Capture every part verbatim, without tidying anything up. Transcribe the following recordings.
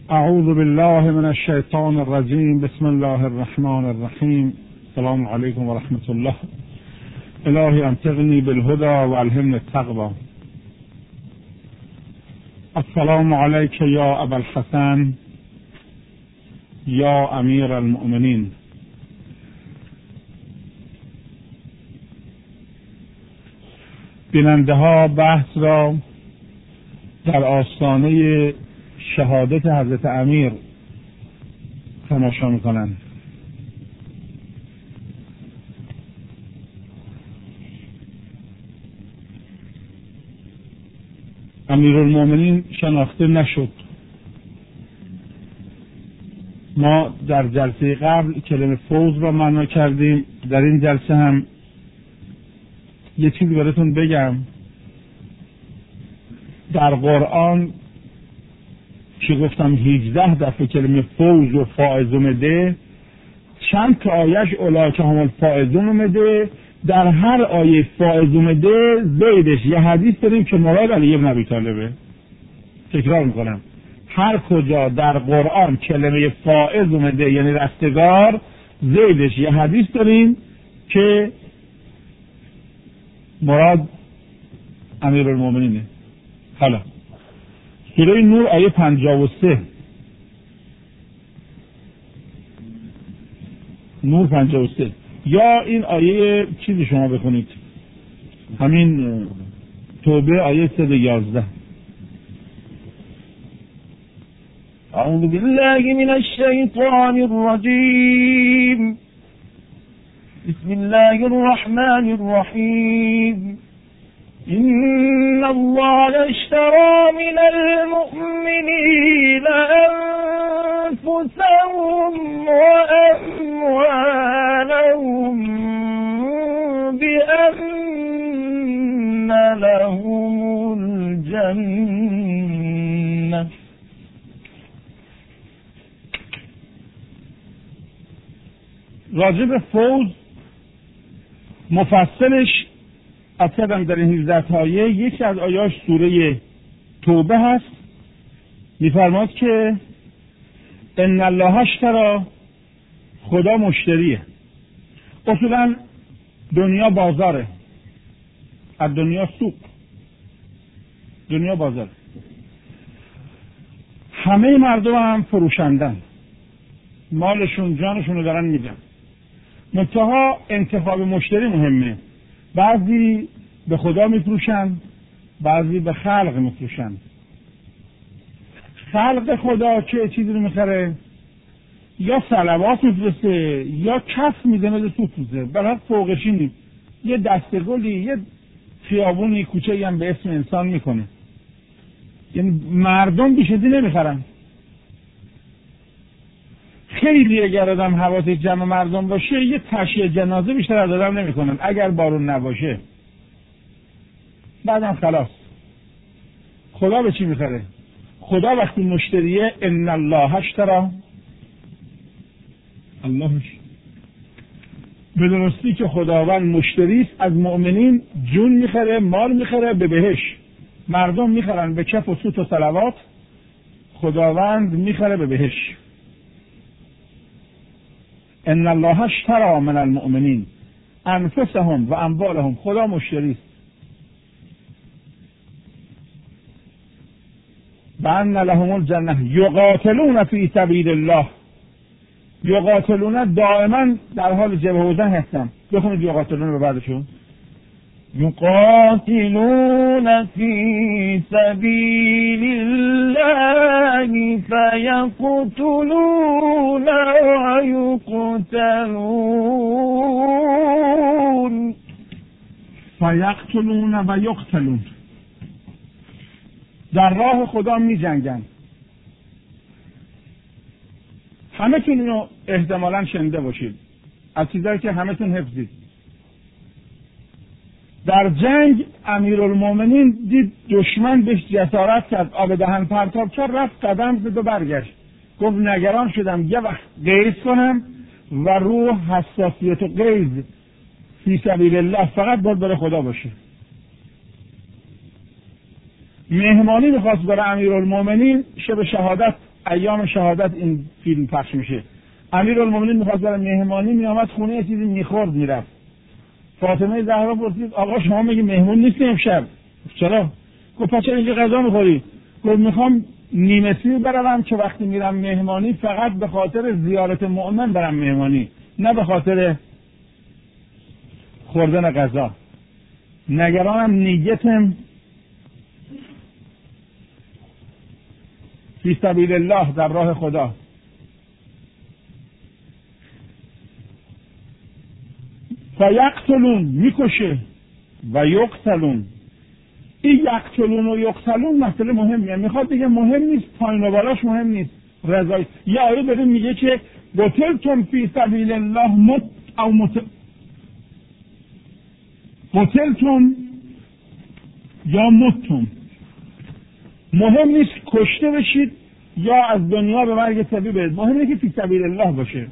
اعوذ بالله من الشیطان الرجیم. بسم الله الرحمن الرحیم. السلام علیکم و رحمت الله. الهی انطقنی بالهدى و الهمنی التقوى. السلام علیک یا ابا الحسن یا امیر المؤمنین. بیننده ها بحث را در آستانه شهادت حضرت امیر تماشا میکنند. امیرالمومنین شناخته نشد. ما در جلسه قبل کلمه فوز را معنا کردیم. در این جلسه هم یه چیزی براتون بگم. در قرآن که گفتم هجده دفعه کلمه فوز و فائز اومده، چند تا آیش اولئک هم الفائزون اومده. در هر آیه فائز اومده زیدش یه حدیث داریم که مراد علی بن ابی طالبه. تکرار میکنم، هر کجا در قرآن کلمه فائز اومده یعنی رستگار، زیدش یه حدیث داریم که مراد امیرالمومنینه. حالا سوره نور آیه پنجاه و سه، نور پنجاه و سه، یا این آیه چیزی شما بخونید، همین توبه آیه صد و یازده. اعوذ بالله من الشیطان الرجیم. بسم الله الرحمن الرحیم. إن الله اشترى من المؤمنين أنفسهم وأموالهم بأن لهم الجنة. راجب فوز مفصلش اصلا در این هجده آیه، یکی از آیاش سوره توبه هست. میفرماد که ان الله اشتری، خدا مشتریه. اصولا دنیا بازاره، از دنیا سوق، دنیا بازاره. همه مردم هم فروشندن، مالشون جانشون رو دارن میدن. منتها انتخاب مشتری مهمه. بعضی به خدا میفروشن، بعضی به خلق میفروشن. خلق خدا چه چیزی رو میخره؟ یا صلوات میفرسته یا کف میزنه به سوفوزه، برای فوقشینی یه دستگلی، یه خیابونی، کوچه هم به اسم انسان میکنه. یعنی مردم بیشتری نمیخرن. خیلی اگر آدم حواس جمع مردم باشه، یه تشییع جنازه بیشتر از آدم نمیکنن اگر بارون نباشه. بعدم خلاص. خدا به چی میخره؟ خدا وقتی مشتریه، ان الله اشتری، اللهش به درستی که خداوند مشتریست، از مؤمنین جون میخره، مال میخره به بهش. مردم میخرن به کف و سوت و صلوات، خداوند میخره به بهش. ان الله اشتری من المؤمنین انفسهم و اموالهم. خدا مشتریست. بأن لهم الجنة یقاتلون فی سبیل الله. یقاتلون دائما در حال جبهه بودن هستن. بخونید یقاتلون رو بعدشون. يقاتلون في سبيل الله فيقتلون ويقتلون. فیقتلون و یقتلون. در راه خدا می جنگن. همه تون اینو احتمالاً شنیده باشید، از چیزایی که همه تون حفظید. در جنگ امیرالمومنین دید دشمن بهش جسارت کرد، آب دهن پرتاب کرد، رفت قدم زد و برگشت. گفت نگران شدم یه وقت غیظ کنم و رو حساسیت و غیظ فی سبیل الله فقط باید برای خدا باشه. مهمانی میخواست برای امیرالمومنین، شب شهادت ایام شهادت این فیلم پخش میشه. امیرالمومنین میخواست برای مهمانی میامد خونه یه چیزی میخورد میرفت. فاطمه زهرا پرسید آقا شما میگی مهمون نیستی امشب؟ چرا؟ گفت پس چرا اینجا غذا میخوری؟ گفت میخوام نیمه سیر بروم که وقتی میرم مهمانی فقط به خاطر زیارت مؤمن برم مهمانی، نه به خاطر خوردن غذا. نگرانم نیتم فی سبیل الله، در راه خدا. فیقتلون، میکشه، و یقتلون. این یقتلون و یقتلون مسئله مهمیه. میخواد دیگه مهم نیست، پایین و بالاش مهم نیست، رضای. یه آیه داره میگه که قتلتم فی سبیل الله مت او مت قتلتم یا متتم. مهم نیست کشته بشید یا از دنیا به مرگ طبیعی برید، مهم اینه که فی سبیل الله باشه،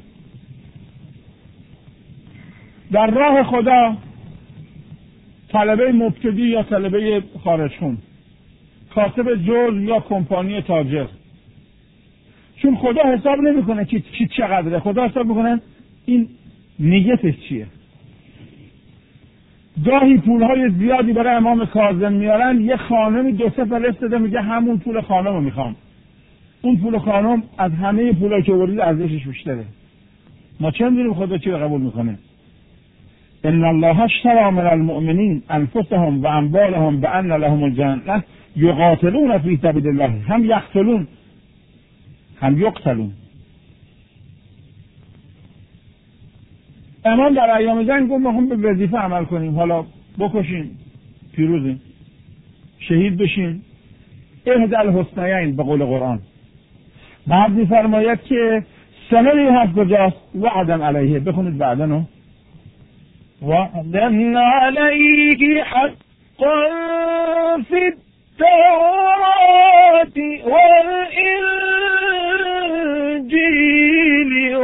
در راه خدا. طلبه مبتدی یا طلبه خارجخون، کاسب جرز یا کمپانی تاجر. چون خدا حساب نمیکنه که چی چقدره، خدا حساب میکنه این نیتش چیه. گاهی پولهای زیادی برای امام کاظم میارن، یه خانمی دو سه فلس داده میگه همون پول خانم رو میخوام. اون پول خانم از همه پولایی که آوردید ارزشش بیشتره. ما چه میدونیم خدا چی رو قبول میکنه؟ ان الله اشتری من المؤمنین انفسهم و اموالهم بان لهم الجنه یقاتلون فی سبیل الله، هم یقتلون هم یقتلون. امام در ایام جنگ گفت ما هم به وظیفه عمل کنیم، حالا بکشیم پیروزیم، شهید بشیم، اهدی الحسنیین به قول قرآن. بعد می‌فرماید که سنه هست کجاست؟ وعدن علیه. بخونید بعدنو. وعدا علیه حقا فی التوراة والانجیل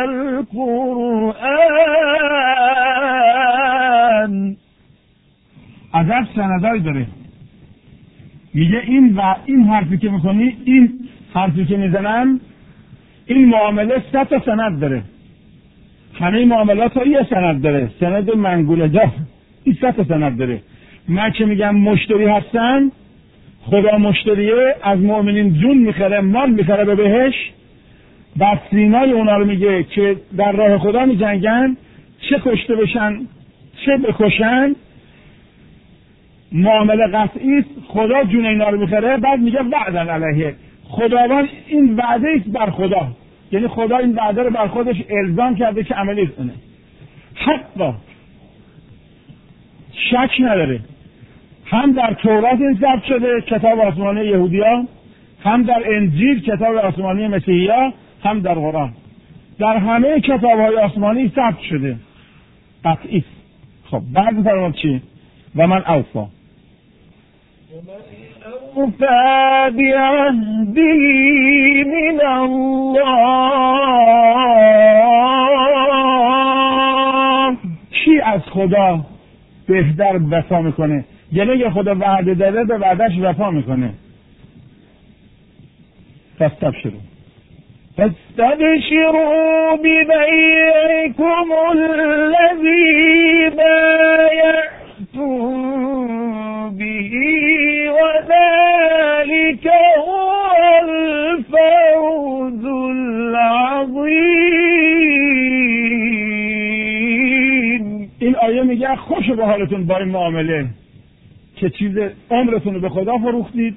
والقرآن. عجب سندایی داره. میگه این و این حرفی که میکنی، این حرفی که میزنم، این معامله سه تا سند داره. همه معاملات ها یه سند داره، سند منقوله جا. این سه تا سند داره. من که میگم مشتری هستن، خدا مشتریه، از مؤمنین جون میخره، مال میخره به بهش، بعد سینای اونا رو میگه که در راه خدا میجنگن، چه کشته بشن چه بکشن، معامله قطعی است، خدا جون اینا رو میخره. بعد میگه وعدن علیه، خداوند این وعده است بر خدا، یعنی خدا این وعده رو بر خودش الزام کرده که عملی کنه. حتی شک نداره، هم در تورات این ثبت شده، کتاب آسمانی یهودیا، هم در انجیل کتاب آسمانی مسیحیا، هم در قرآن. در همه کتاب‌های آسمانی ثبت شده، قطعی است. خب بعد فرمود چی؟ و من اوفا اوفا بعهده من الله. کی از خدا بهتر وفا میکنه؟ یعنی اگه خدا وعده داده به وعدهش وفا میکنه. فاستبشروا فاستبشروا ببيعكم الذي بايعتم به وذلك هو الفوز العظيم. این آیه میگه خوش به حالتون با این معامله که چیز عمرتون رو به خدا فروختید،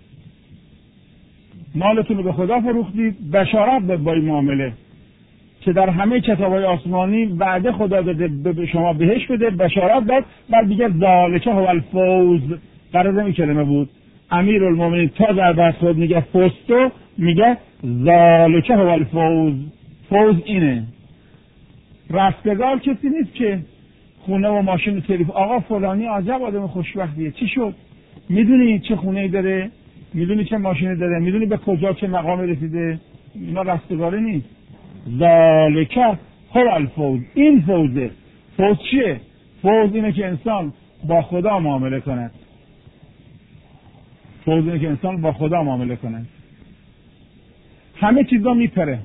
مالتون رو به خدا فروختید. بشارت داد با این معامله که در همه کتاب‌های آسمانی وعده خدا داده به شما بهش بده، بشارت داد. بعد دیگه ذالک هو الفوز، قرار این کلمه بود. امیرالمومنین تا در بحث خود میگه فستو، میگه ذالک هو الفوز. فوز اینه. رستگار کسی نیست که خونه و ماشین و تلفن. آقا فلانی عجب آدم خوشبختیه، چی شد؟ میدونی چه خونه‌ای داره؟ میدونی چه ماشینی داره؟ میدونی به کجا چه مقامی رسیده؟ اینا رستگاری نیست. ذالک هو الفوز. این فوزه. فوز چیه؟ فوز اینه که انسان با خدا معامله کند. فوز اینه که انسان با خدا معامله کند. همه چیزا میپره.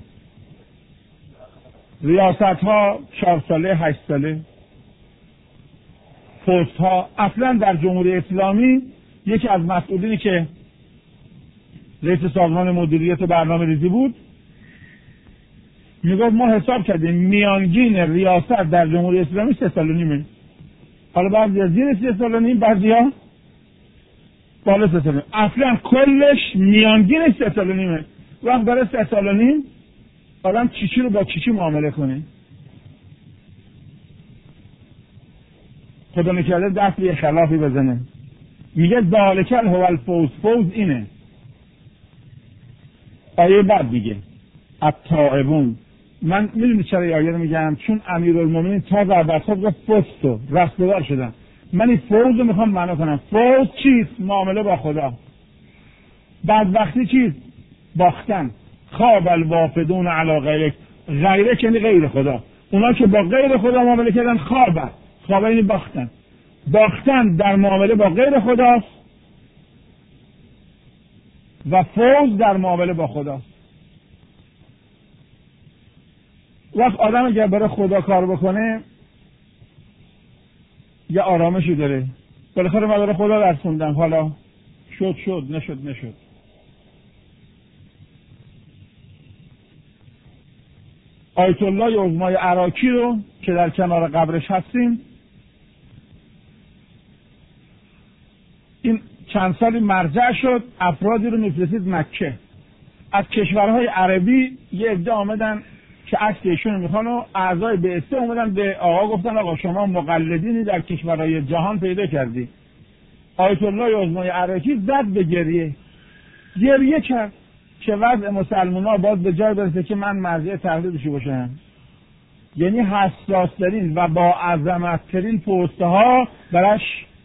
ریاست ها چهار ساله، هشت ساله، پست ها. اصلا در جمهوری اسلامی یکی از مسئولینی که رئیس سازمان مدیریت و برنامه ریزی بود میگفت ما حساب کردیم میانگین ریاست در جمهوری اسلامی سه سال و نیمه. حالا بعضی زیر سه سال و نیم، بعضی ها بالا سه سال و نیم. اصلا کلش میانگین سه سال و نیمه. وقت داره سه سال و نیم آدم چیچی رو با چیچی معامله کنه. خدا نکرده دست به خلافی بزنه. میگه ذالک هو الفوز. فوز اینه. آیه بعد میگه التائبون. من میدونی چرا این آیه رو میگم؟ چون امیرالمومنین تا در برخورد گفت فزتو، رستگار شدن. من این فوز رو میخوام معنا کنم. فوز چیست؟ معامله با خدا. بدبختی چیست؟ باختن. خواب الوافدون علی غیره. غیره یعنی غیر خدا. اونا که با غیر خدا معامله کردن خوابه. خوابه یعنی باختن. باختن در معامله با غیر خداست و فوز در معامله با خداست. وقت آدم اگر برای خدا کار بکنه یه آرامشی داره. بالاخره من برای خدا درس خوندم، حالا شد شد، نشد نشد. آیت الله عظمای عراقی رو که در کنار قبرش هستیم، این چند سالی مرجع شد، افرادی رو میفرستید مکه از کشورهای عربی. یه عده آمدن که عکس ایشون میخوان و اعضای بعثه اومدن به آقا گفتن آقا شما مقلدینی در کشورهای جهان پیدا کردی. آیت الله عظمای عراقی زد به گریه. گریه کرد که وضع مسلمان‌ها باز به جای برسه که من مرجع تقلیدشی باشم. یعنی حساس‌ترین و با عظمت‌ترین پست‌ها براش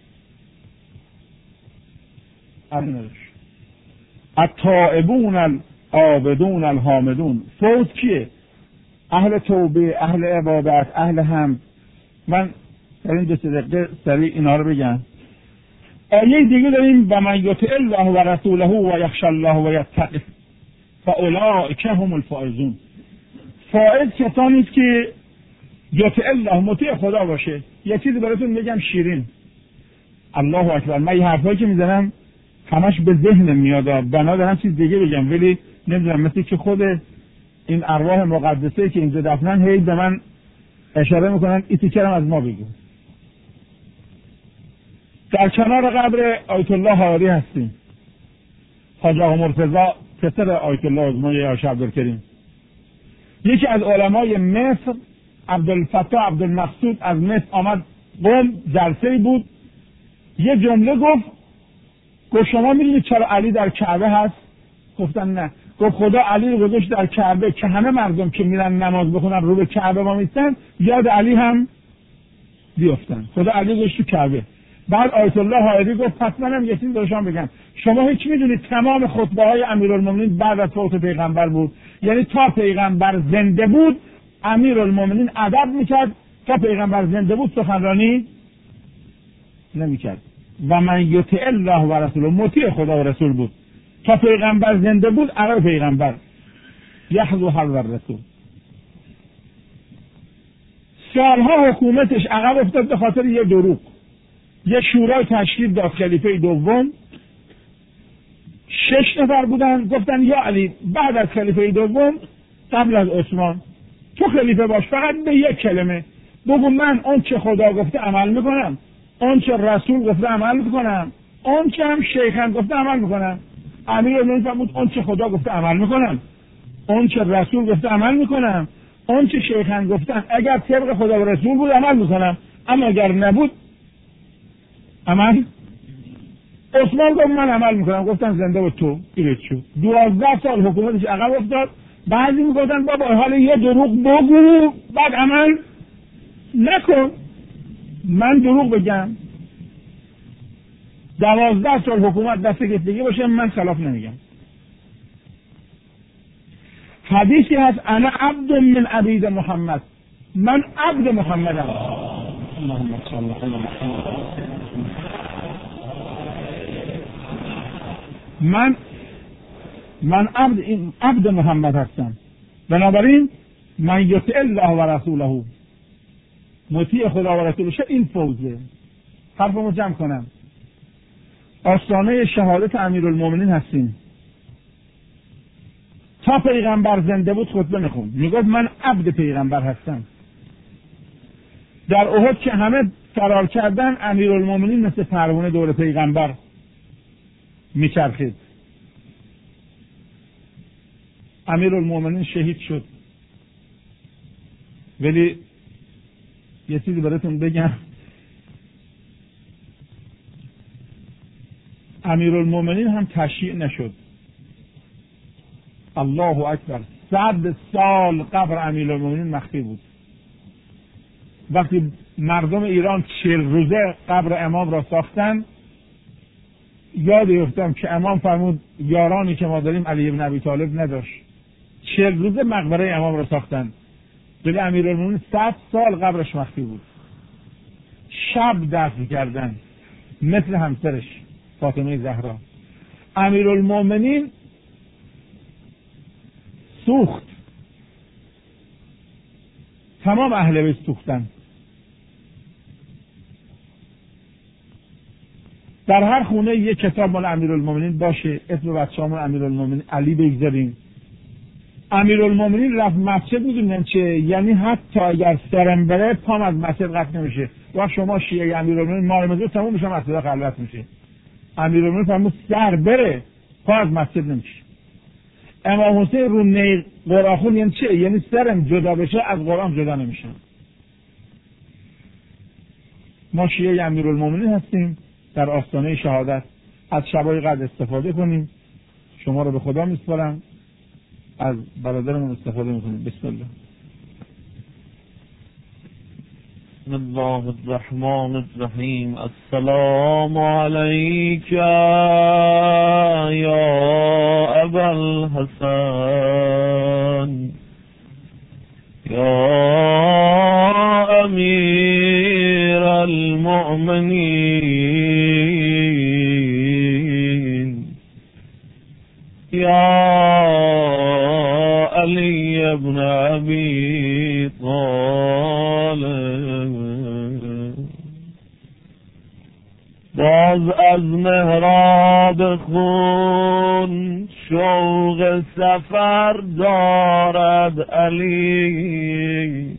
ارنش. التائبون العابدون الحامدون. فوز کیه؟ اهل توبه، اهل عبادت، اهل حمد. من در این دو سه دقیقه سریع اینا رو بگم. آیه دیگه داریم و من یطع الله و رسوله و یخشی الله و یتقی فاولئک هم الفائزون. فائز کسانی است که یطع الله، مطیع خدا باشه. یه چیزی براتون میگم شیرین. الله اکبر. من این حرفایی که میزنم همش به ذهنم میاد، بنا دارم چیز دیگه بگم ولی نمیدونم، مثل که خود این ارواح مقدسه که اینجا دفنن هی به من اشاره میکنن این تیکرم از ما بگو. در کنار قبر آیت الله حواری هستیم. حاج آقا مرتضی پسر آیت الله عظمای عاشق عبدالکریم. یکی از علمای مصر عبدالفتاح عبدالمقصود از مصر آمد قم، جلسه‌ای بود. یه جمله گفت گفت شما میدونید چرا علی در کعبه هست؟ گفتن نه. گفت خدا علی رو گذاشت در کعبه که همه مردم که میرن نماز بخونن رو به کعبه وامیستن یاد علی هم بیفتن. خدا علی گذاشت تو کعبه. بعد آیت الله حائری گفت پس منم یه چیز داشتم بگم. شما هیچ میدونید تمام خطبه های امیرالمومنین بعد از فوت پیغمبر بود. یعنی تا پیغمبر زنده بود امیرالمومنین ادب میکرد، تا پیغمبر زنده بود سخنرانی نمیکرد. و من یطع الله و رسوله، مطیع خدا و رسول بود. تا پیغمبر زنده بود عرب پیغمبر یحظو حظ الرسول. سالها حکومتش عقب افتاد به خاطر یه دروغ. یه شورای تشکیل داد خلیفه دوم، شش نفر بودن. گفتن یا علی بعد از خلیفه دوم قبل از عثمان تو خلیفه باش، فقط به یک کلمه بگو من اون چه خدا گفته عمل میکنم، اون چه رسول گفته عمل میکنم، اون چه هم شیخان گفته عمل میکنم. امیرالمومنین فرمود اون چه خدا گفته عمل میکنم، اون چه رسول گفته عمل میکنم، اون چه شیخان گفتن اگر طبق خدا و رسول بود عمل میکنم، اما اگر نبود عمل. عثمان گفت من عمل میکنم. گفتن زنده بود تو ایرت شد. دوازده سال حکومتش عقب افتاد. بعضی میگفتن بابا حالا یه دروغ بگو بعد عمل نکن. من دروغ بگم دوازده سال حکومت دست گرفتگی باشه من خلاف نمیگم. حدیثی هست انا عبد من عبید محمد، من عبد محمدم. اللهم صل علی محمد. من من عبد این عبد محمد هستم. بنابراین من یطیع الله و رسوله، مطیع خدا و رسولش، این فوزه. حرفمو جمع کنم، آستانه شهادت امیرالمومنین هستیم. تا پیغمبر زنده بود خطبه میخوند، میگفت من عبد پیغمبر هستم. در احد که همه فرار کردن، امیرالمومنین مثل پروانه دور پیغمبر میچرخید. امیرالمومنین شهید شد. ولی یه چیزی براتون بگم، امیرالمومنین هم تشییع نشد. الله اکبر. صد سال قبر امیرالمومنین مخفی بود. وقتی مردم ایران چهل روزه قبر امام را ساختن، یاد گرفتم که امام فرمود یارانی که ما داریم علی بن ابی طالب نداشت. چهل روزه مقبره امام را ساختن، ولی امیرالمومنین صد سال قبرش مخفی بود. شب دفن کردن مثل همسرش فاطمه زهرا. امیرالمومنین سوخت، تمام اهل بیت سوختن. در هر خونه یک کتاب مال امیرالمومنین باشه، اسم بچه‌مون امیرالمومنین علی بگذاریم. امیرالمومنین رفت مسجد، میدونن چه یعنی؟ حتی اگر سرم بره پام از مسجد قطع نمیشه. وقت شما شیعه امیرالمومنین مارمزه تموم میشه، مسجد خلوت میشه. امیرالمومنین فرمود سر بره پا از مسجد نمیشه. امام حسین رو نی قراخون یعنی چه؟ یعنی سرم جدا بشه از قرآن جدا نمیشم. ما شیعه امیرالمومنین هستیم. در آستانه شهادت از شبای قدر استفاده کنیم. شما رو به خدا میسپارم، از برادرمون استفاده میکنیم. بسم الله. بسم الله الرحمن الرحیم. السلام علیک یا ابا الحسن یا امیر المؤمنین یا علی ابن ابی طالب. باز از محراب خون شوق سفر دارد علی،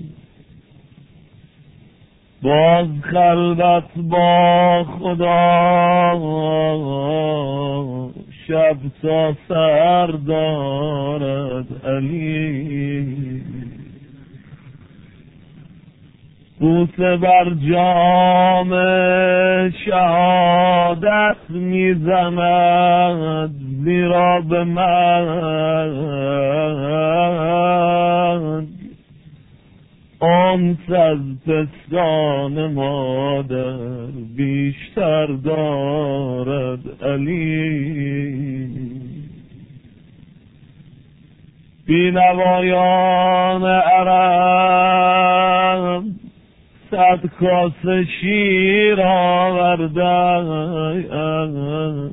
باز خلوت با خدا شب تا سر دارد علی. بوسه بر جام شهادت میزند، زیرا به من آنس از پستان مادر بیشتر دارد علی. بینوایان عرب صد کاسه شیر آوردند،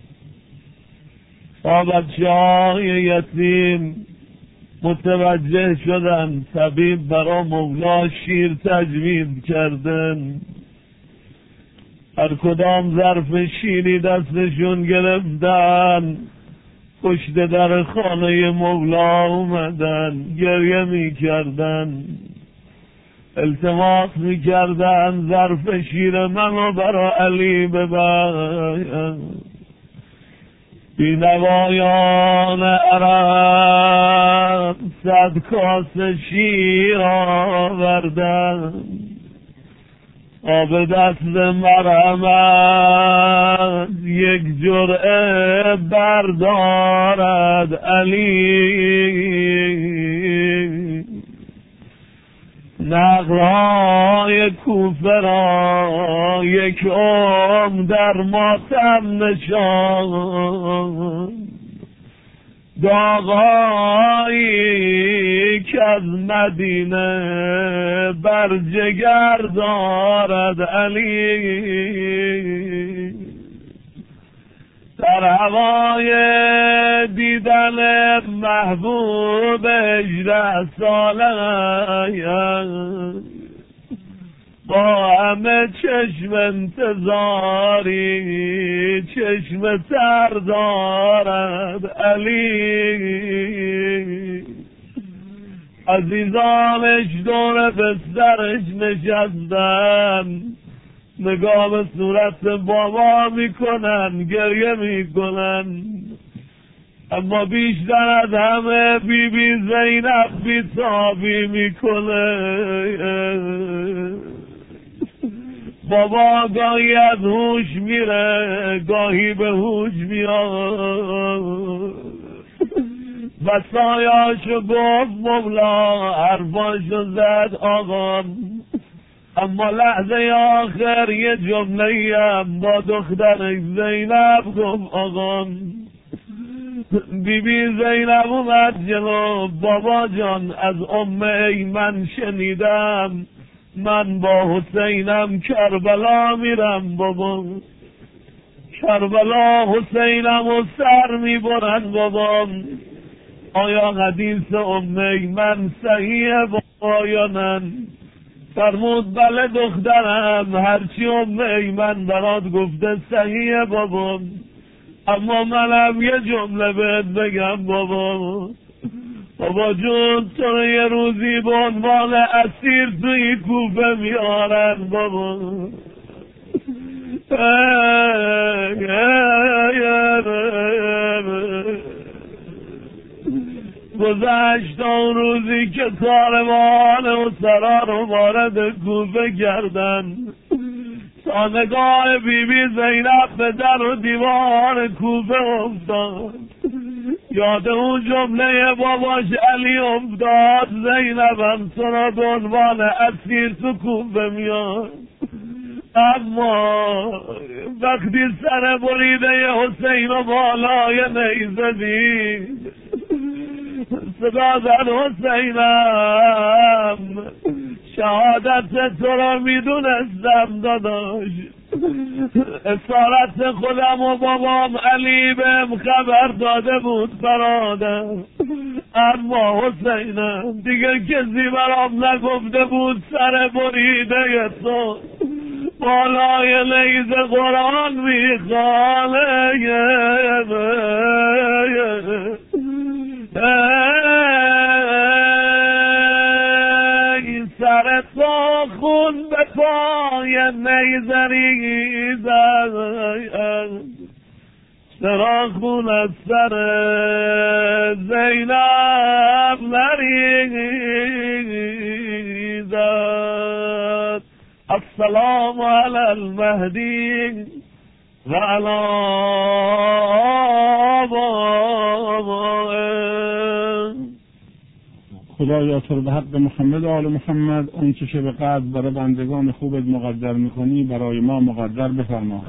تا بچه‌های یتیم متوجه شدن طبیب برا مولا شیر تجویز کردن. هر کدام ظرف شیری دستشون گرفتن، پشت در خانه مولا اومدن، گریه می کردن، التماس می کردن ظرف شیر منو برا علی ببر. بینوایان عرب صد کاسه شیر آوردن، آب دست مرحمت یک جرعه بردارد علی. نقلهای کوفه را یک عمر در ماتم نشان، داغایی که از مدینه بر جگر دارد علی. در هوای دیدن محبوب هجده ساله با همه چشم انتظاری چشم تر دارد علی، عزیزانش دور بسترش نشستن، نگاه به صورت بابا میکنن، گریه میکنن، اما بیشتر از همه بی بی زینب بی‌تابی میکنه. بابا گاهی از هوش میره، گاهی به هوش میاد، و سایاشو گفت مولا، حرفاشو زد آقا، اما لحظه آخر یه جمله هم با دختر زینب گفت آقا. بی بی زینب اومد جلو، بابا جان از ام ایمن شنیدم من با حسینم کربلا میرم، بابا کربلا حسینم و سر میبرن، بابا آیا حدیث ام ایمن صحیحه بابا یا نه؟ فرمود بله دخترم، هرچی ام ایمن برات گفته صحیحه بابا، اما منم یه جمله بهت بگم بابا. بابا جون تو رو یه روزی به عنوان اسیر توی کوفه میارن بابا. گذشت اون روزی که کاروان و سرا رو وارد کوفه کردن، تا نگاه بی بی زینب به در و دیوار کوفه افتاد، یاد اون جمله باباش علی افتاد، زینبم تو را به عنوان اسیر تو کوفه میاد. اما وقتی سر بریده حسین و بالای نیزه دید، صدا زد حسینم شهادت تو را میدونستم داداش، اسارت خودم و بابام علی بهم خبر داده بود برادر، اما حسینم دیگه کسی برام نگفته بود سر بریده تو بالای نیزه قرآن میخوانه. سر تو خون به پای نیزه ریزد، چرا خون از سر زینب نریزد. السلام علی المهدی و علی آبائه. خدایا تو رو به حق محمد و آل محمد اون چه به قدر برای بندگان خوبت مقدر میکنی برای ما مقدر بفرما.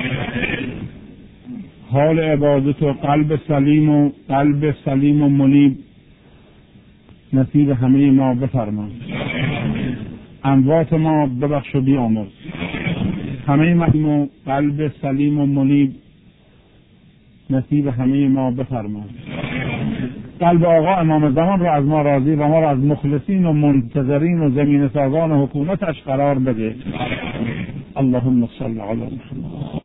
حال عبادت و قلب سلیم و قلب سلیم و منیب نصیب همه ما بفرما. اموات ما ببخش و بیامرز. همه مردم و قلب سلیم و منیب نصیب همه ما بفرما. قلب آقا امام زمان رو از ما راضی و ما رو از مخلصین و منتظرین و زمین سازان حکومتش قرار بده. اللهم صل علی محمد.